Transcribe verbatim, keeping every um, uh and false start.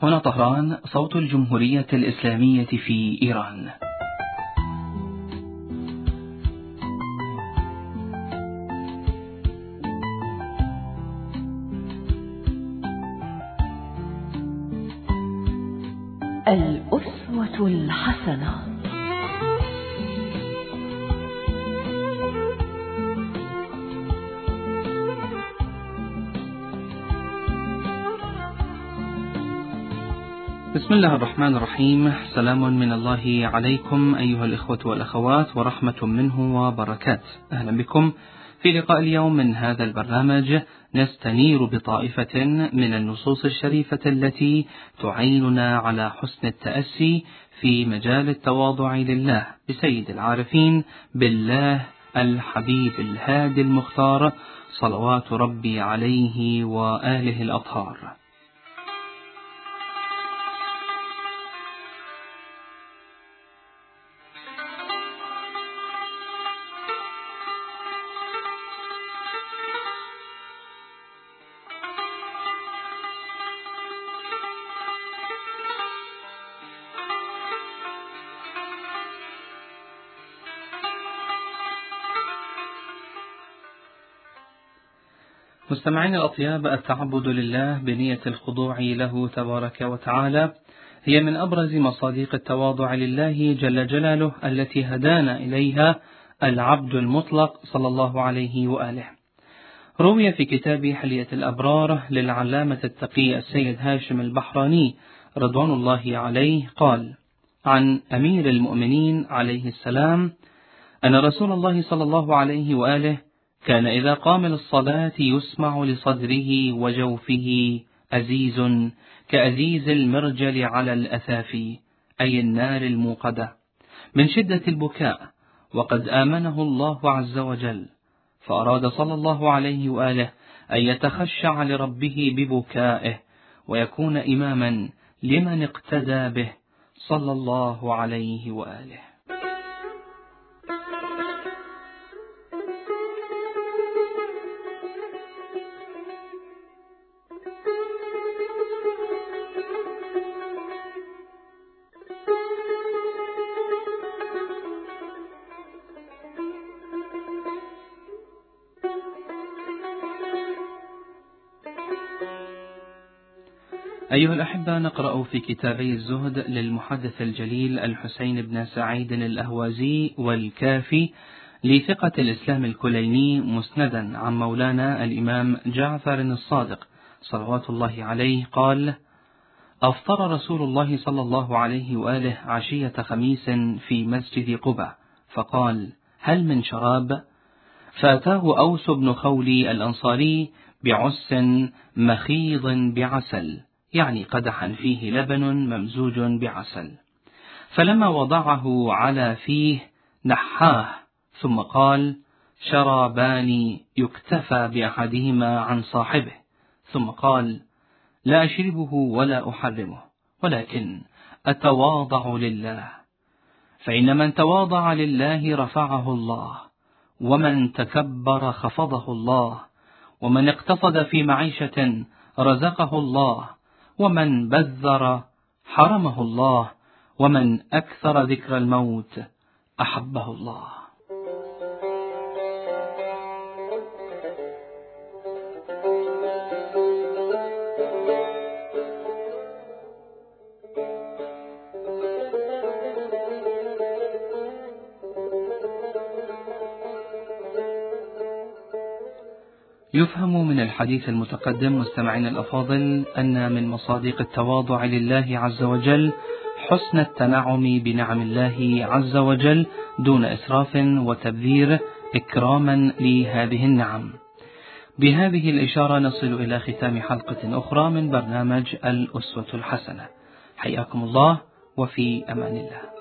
هنا طهران، صوت الجمهورية الإسلامية في إيران. الأسوة الحسنة. بسم الله الرحمن الرحيم. سلام من الله عليكم أيها الإخوة والأخوات، ورحمة منه وبركات. أهلا بكم في لقاء اليوم من هذا البرنامج، نستنير بطائفة من النصوص الشريفة التي تعيننا على حسن التأسي في مجال التواضع لله بسيد العارفين بالله الحبيب الهادي المختار، صلوات ربي عليه وآله الأطهار. مستمعين الأطياب، التعبد لله بنية الخضوع له تبارك وتعالى هي من أبرز مصادق التواضع لله جل جلاله التي هدانا إليها العبد المطلق صلى الله عليه وآله. روي في كتاب حلية الأبرار للعلامة التقي السيد هاشم البحراني رضوان الله عليه قال عن أمير المؤمنين عليه السلام أن رسول الله صلى الله عليه وآله كان إذا قام للصلاة يسمع لصدره وجوفه أزيز كأزيز المرجل على الأثافي، أي النار الموقدة، من شدة البكاء، وقد آمنه الله عز وجل، فأراد صلى الله عليه وآله أن يتخشع لربه ببكائه ويكون إماما لمن اقتدى به صلى الله عليه وآله. أيها الأحبة، نقرأ في كتابي الزهد للمحدث الجليل الحسين بن سعيد الأهوازي والكافي لثقة الإسلام الكليني مسندا عن مولانا الإمام جعفر الصادق صلوات الله عليه قال: أفطر رسول الله صلى الله عليه وآله عشية خميس في مسجد قباء، فقال: هل من شراب؟ فأتاه أوس بن خولي الأنصاري بعس مخيض بعسل، يعني قدحا فيه لبن ممزوج بعسل، فلما وضعه على فيه نحاه، ثم قال: شرابان يكتفى بأحدهما عن صاحبه، ثم قال: لا أشربه ولا أحرمه، ولكن أتواضع لله، فإن من تواضع لله رفعه الله، ومن تكبر خفضه الله، ومن اقتصد في معيشة رزقه الله، ومن بذر حرمه الله، ومن أكثر ذكر الموت أحبه الله. يفهم من الحديث المتقدم مستمعين الأفاضل أن من مصادق التواضع لله عز وجل حسن التنعم بنعم الله عز وجل دون إسراف وتبذير، إكراما لهذه النعم. بهذه الإشارة نصل إلى ختام حلقة أخرى من برنامج الأسوة الحسنة. حياكم الله وفي أمان الله.